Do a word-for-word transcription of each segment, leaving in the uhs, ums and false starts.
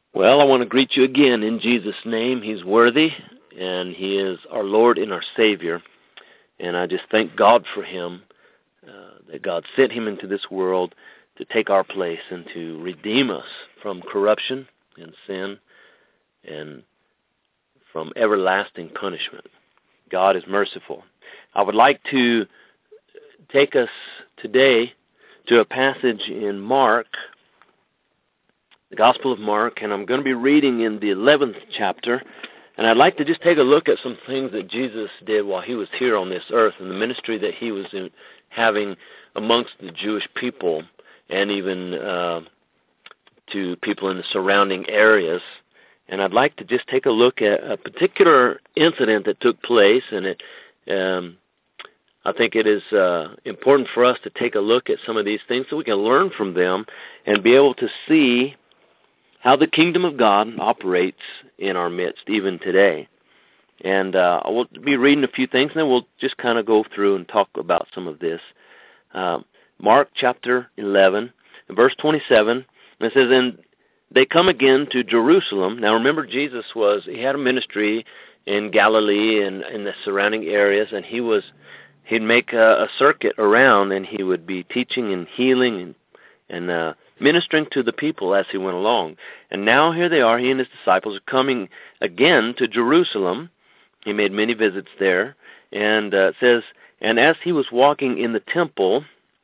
Well, I want to greet you again in Jesus' name. He's worthy, and He is our Lord and our Savior. And I just thank God for Him, uh, that God sent Him into this world to take our place and to redeem us from corruption and sin and from everlasting punishment. God is merciful. I would like to take us today to a passage in Mark, the Gospel of Mark, and I'm going to be reading in the eleventh chapter, and I'd like to just take a look at some things that Jesus did while He was here on this earth and the ministry that He was in, having amongst the Jewish people and even uh, to people in the surrounding areas. And I'd like to just take a look at a particular incident that took place, and it, um, I think it is uh, important for us to take a look at some of these things so we can learn from them and be able to see how the kingdom of God operates in our midst, even today. And uh, I will be reading a few things, and then we'll just kind of go through and talk about some of this. Uh, Mark chapter eleven, and verse twenty-seven, and it says, "And they come again to Jerusalem." Now remember, Jesus was, he had a ministry in Galilee and in the surrounding areas, and he was, he'd make a, a circuit around, and he would be teaching and healing and, and uh, ministering to the people as he went along. And now here they are, he and his disciples are coming again to Jerusalem. He made many visits there. And uh, it says, "And as he was walking in the temple,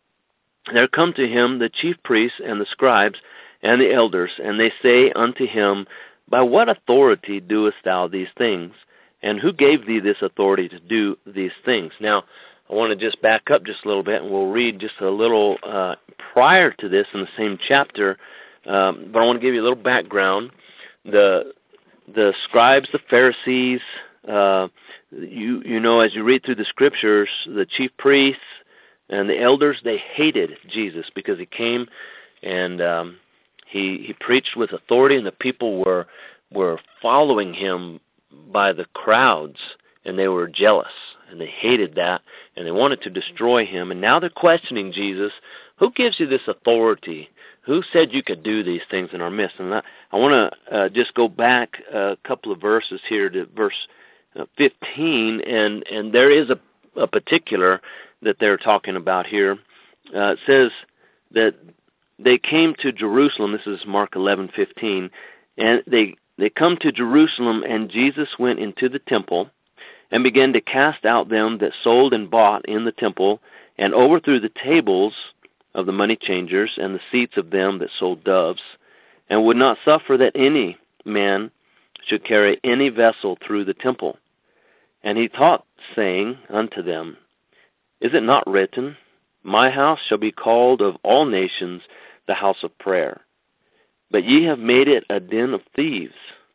there come to him the chief priests and the scribes and the elders, and they say unto him, By what authority doest thou these things? And who gave thee this authority to do these things?" Now, I want to just back up just a little bit, and we'll read just a little uh, prior to this in the same chapter, um, but I want to give you a little background. The the scribes, the Pharisees, uh, you you know, as you read through the scriptures, the chief priests and the elders, they hated Jesus because he came and um, he he preached with authority, and the people were were following him by the crowds, and they were jealous, and they hated that, and they wanted to destroy him. And now they're questioning Jesus. Who gives you this authority? Who said you could do these things in our midst? And I, I want to uh, just go back a couple of verses here to verse uh, fifteen, and, and there is a, a particular that they're talking about here. Uh, it says that they came to Jerusalem. This is Mark eleven fifteen, and they they come to Jerusalem, and Jesus went into the temple and began to cast out them that sold and bought in the temple, and overthrew the tables of the money changers and the seats of them that sold doves, and would not suffer that any man should carry any vessel through the temple. And he taught, saying unto them, Is it not written, My house shall be called of all nations the house of prayer? But ye have made it a den of thieves.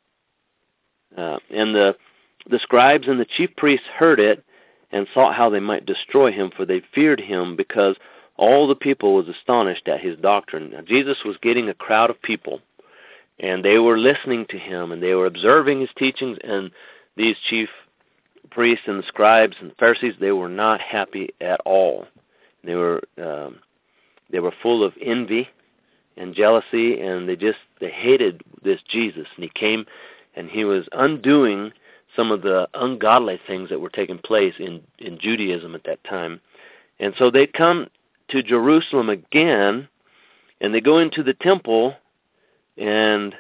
Uh, and the The scribes and the chief priests heard it and sought how they might destroy him, for they feared him, because all the people was astonished at his doctrine. Now, Jesus was getting a crowd of people, and they were listening to him, and they were observing his teachings, and these chief priests and the scribes and the Pharisees, they were not happy at all. They were um, they were full of envy and jealousy, and they just they hated this Jesus. And he came, and he was undoing some of the ungodly things that were taking place in, in Judaism at that time. And so they come to Jerusalem again, and they go into the temple, and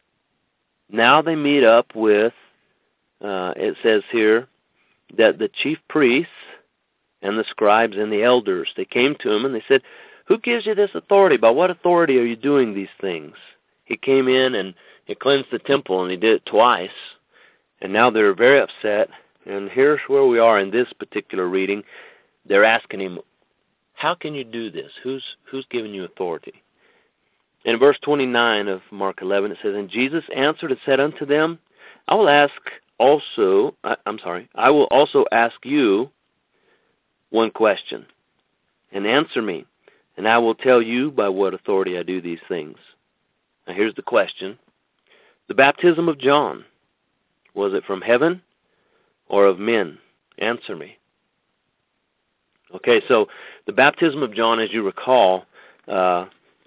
now they meet up with, uh, it says here, that the chief priests and the scribes and the elders, they came to him and they said, Who gives you this authority? By what authority are you doing these things? He came in and he cleansed the temple, and he did it twice. And now they're very upset, and here's where we are in this particular reading. They're asking him, how can you do this? Who's who's giving you authority? In verse twenty-nine of Mark eleven, it says, And Jesus answered and said unto them, I will ask also, I, I'm sorry, I will also ask you one question, and answer me, and I will tell you by what authority I do these things. Now here's the question. The baptism of John, was it from heaven or of men? Answer me. Okay, so the baptism of John, as you recall, uh,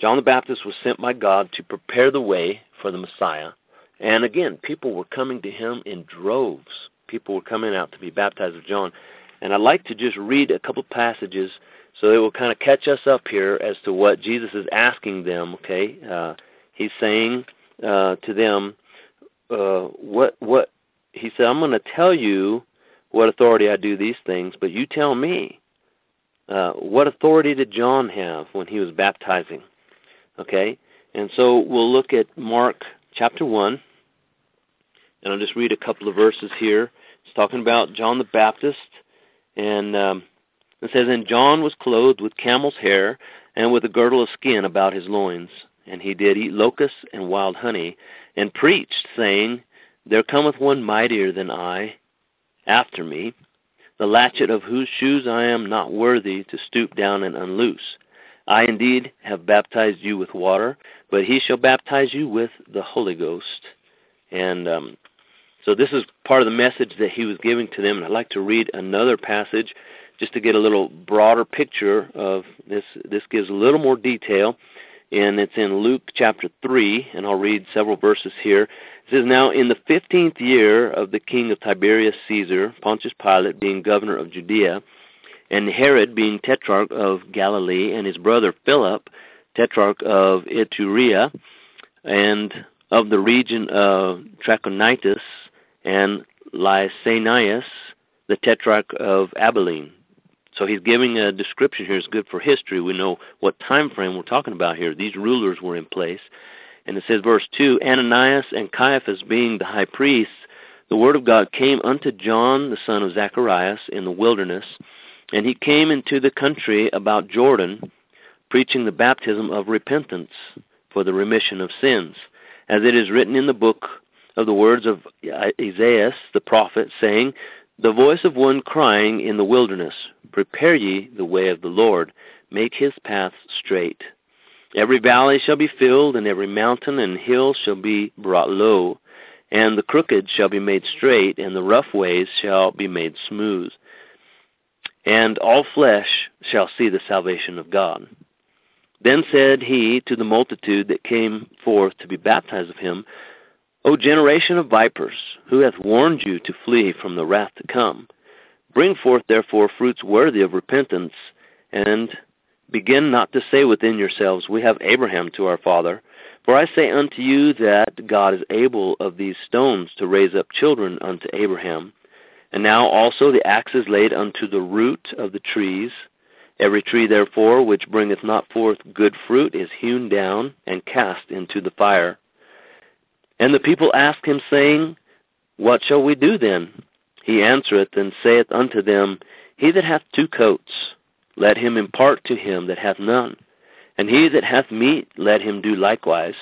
John the Baptist was sent by God to prepare the way for the Messiah. And again, people were coming to him in droves. People were coming out to be baptized with John. And I'd like to just read a couple passages so it will kind of catch us up here as to what Jesus is asking them, okay? Uh, he's saying uh, to them, uh, what, what, he said, I'm going to tell you what authority I do these things, but you tell me, uh, what authority did John have when he was baptizing? Okay? And so we'll look at Mark chapter one, and I'll just read a couple of verses here. It's talking about John the Baptist, and um, it says, And John was clothed with camel's hair and with a girdle of skin about his loins, and he did eat locusts and wild honey, and preached, saying, There cometh one mightier than I after me, the latchet of whose shoes I am not worthy to stoop down and unloose. I indeed have baptized you with water, but he shall baptize you with the Holy Ghost. And um, so this is part of the message that he was giving to them. And I'd like to read another passage just to get a little broader picture of this. This gives a little more detail, and it's in Luke chapter three, and I'll read several verses here. It says, Now in the fifteenth year of the king of Tiberius Caesar, Pontius Pilate being governor of Judea, and Herod being tetrarch of Galilee, and his brother Philip, tetrarch of Iturea, and of the region of Trachonitis, and Lysanias, the tetrarch of Abilene. So he's giving a description here. It's good for history. We know what time frame we're talking about here. These rulers were in place. And it says, verse two, Ananias and Caiaphas being the high priests, the word of God came unto John, the son of Zacharias, in the wilderness, and he came into the country about Jordan, preaching the baptism of repentance for the remission of sins, as it is written in the book of the words of Isaiah the prophet, saying, The voice of one crying in the wilderness, Prepare ye the way of the Lord, make his path straight. Every valley shall be filled, and every mountain and hill shall be brought low, and the crooked shall be made straight, and the rough ways shall be made smooth. And all flesh shall see the salvation of God. Then said he to the multitude that came forth to be baptized of him, O generation of vipers, who hath warned you to flee from the wrath to come? Bring forth therefore fruits worthy of repentance, and begin not to say within yourselves, We have Abraham to our father. For I say unto you that God is able of these stones to raise up children unto Abraham. And now also the axe is laid unto the root of the trees. Every tree, therefore, which bringeth not forth good fruit is hewn down and cast into the fire. And the people ask him, saying, What shall we do then? He answereth and saith unto them, He that hath two coats, let him impart to him that hath none. And he that hath meat, let him do likewise.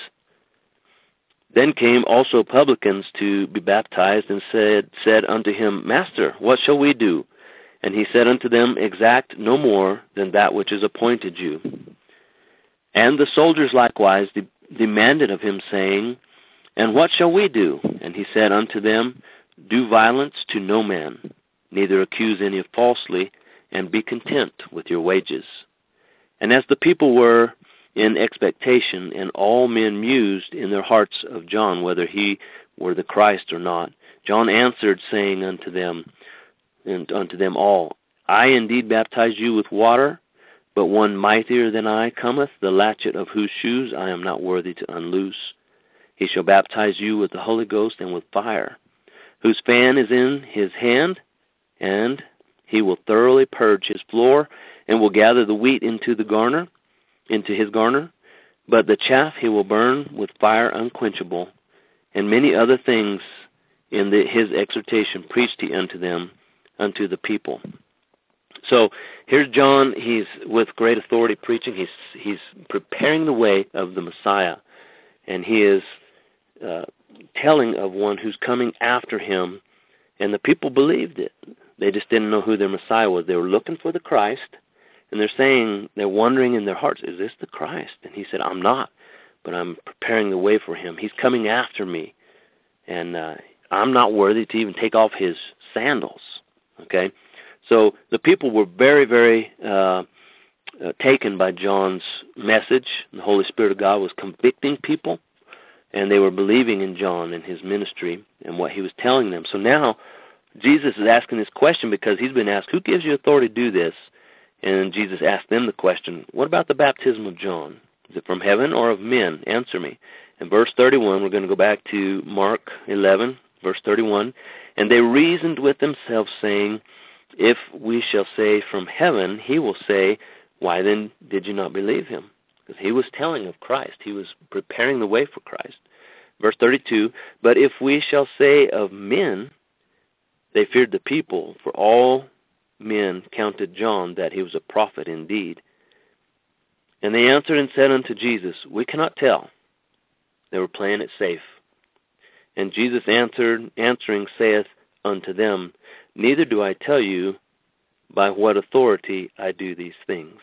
Then came also publicans to be baptized, and said, said unto him, Master, what shall we do? And he said unto them, Exact no more than that which is appointed you. And the soldiers likewise de- demanded of him, saying, And what shall we do? And he said unto them, Do violence to no man, neither accuse any falsely, and be content with your wages. And as the people were in expectation, and all men mused in their hearts of John, whether he were the Christ or not, John answered, saying unto them, and unto them all, I indeed baptize you with water, but one mightier than I cometh, the latchet of whose shoes I am not worthy to unloose. He shall baptize you with the Holy Ghost and with fire, whose fan is in his hand, and he will thoroughly purge his floor, and will gather the wheat into the garner, into his garner, but the chaff he will burn with fire unquenchable. And many other things in the, his exhortation preached he unto them, unto the people. So here's John. He's with great authority preaching. He's he's preparing the way of the Messiah, and he is uh, telling of one who's coming after him. And the people believed it. They just didn't know who their Messiah was. They were looking for the Christ, and they're saying, they're wondering in their hearts, is this the Christ? And he said, I'm not, but I'm preparing the way for him. He's coming after me, and uh, I'm not worthy to even take off his sandals. Okay? So the people were very, very uh, uh, taken by John's message. The Holy Spirit of God was convicting people, and they were believing in John and his ministry and what he was telling them. So now Jesus is asking this question because he's been asked, who gives you authority to do this? And Jesus asked them the question, what about the baptism of John? Is it from heaven or of men? Answer me. In verse thirty-one, we're going to go back to Mark eleven, verse thirty-one. And they reasoned with themselves, saying, if we shall say from heaven, he will say, why then did you not believe him? Because he was telling of Christ. He was preparing the way for Christ. Verse thirty-two, but if we shall say of men, they feared the people, for all men counted John that he was a prophet indeed. And they answered and said unto Jesus, we cannot tell. They were playing it safe. And Jesus answered, answering, saith unto them, neither do I tell you by what authority I do these things.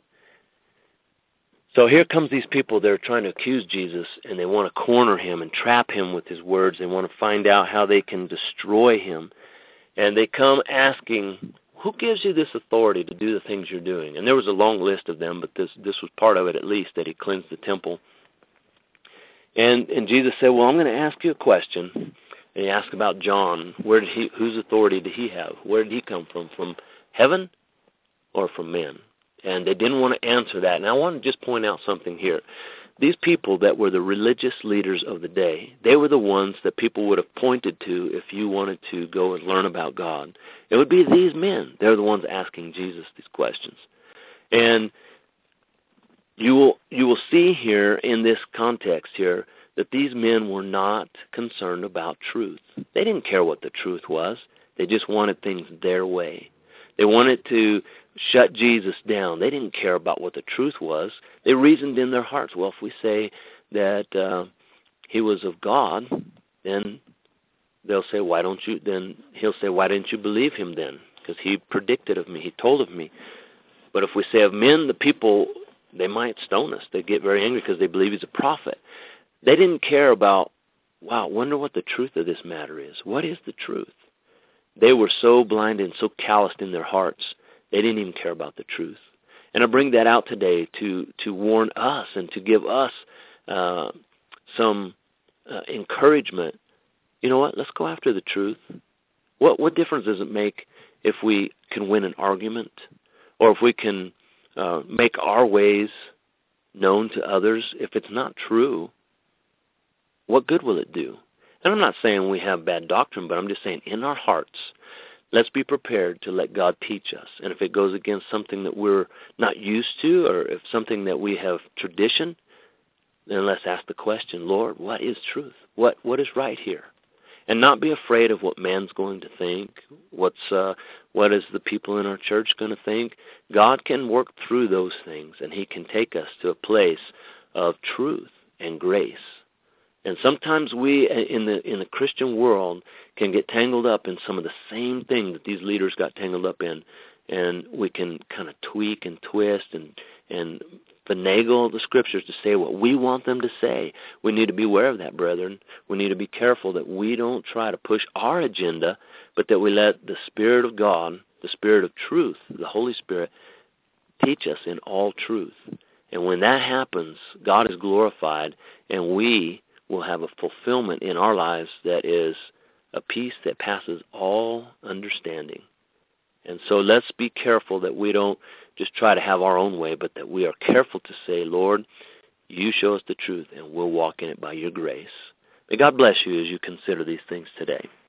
So here comes these people. They're trying to accuse Jesus, and they want to corner him and trap him with his words. They want to find out how they can destroy him. And they come asking, who gives you this authority to do the things you're doing? And there was a long list of them, but this this was part of it at least, that he cleansed the temple. And and Jesus said, well, I'm going to ask you a question. And he asked about John. Where did he? Whose authority did he have? Where did he come from? From heaven or from men? And they didn't want to answer that. And I want to just point out something here. These people that were the religious leaders of the day, they were the ones that people would have pointed to if you wanted to go and learn about God. It would be these men. They're the ones asking Jesus these questions. And you will you will see here in this context here that these men were not concerned about truth. They didn't care what the truth was. They just wanted things their way. They wanted to shut Jesus down. They didn't care about what the truth was. They reasoned in their hearts, well, if we say that uh, he was of God, then they'll say, why don't you, then he'll say, why didn't you believe him then? Because he predicted of me, he told of me. But if we say of men, the people, they might stone us. They get very angry because they believe he's a prophet. They didn't care about, wow, wonder what the truth of this matter is. What is the truth? They were so blinded and so calloused in their hearts, they didn't even care about the truth. And I bring that out today to, to warn us and to give us uh, some uh, encouragement. You know what? Let's go after the truth. What what difference does it make if we can win an argument or if we can uh, make our ways known to others? If it's not true, what good will it do? And I'm not saying we have bad doctrine, but I'm just saying in our hearts, let's be prepared to let God teach us. And if it goes against something that we're not used to, or if something that we have tradition, then let's ask the question, Lord, what is truth? What what is right here? And not be afraid of what man's going to think. What's uh, what is the people in our church going to think? God can work through those things, and he can take us to a place of truth and grace. And sometimes we in the in the Christian world can get tangled up in some of the same things that these leaders got tangled up in, and we can kind of tweak and twist and and finagle the scriptures to say what we want them to say. We need to be aware of that, brethren. We need to be careful that we don't try to push our agenda, but that we let the Spirit of God, the Spirit of truth, the Holy Spirit, teach us in all truth. And when that happens, God is glorified, and we will have a fulfillment in our lives that is a peace that passes all understanding. And so let's be careful that we don't just try to have our own way, but that we are careful to say, Lord, you show us the truth, and we'll walk in it by your grace. May God bless you as you consider these things today.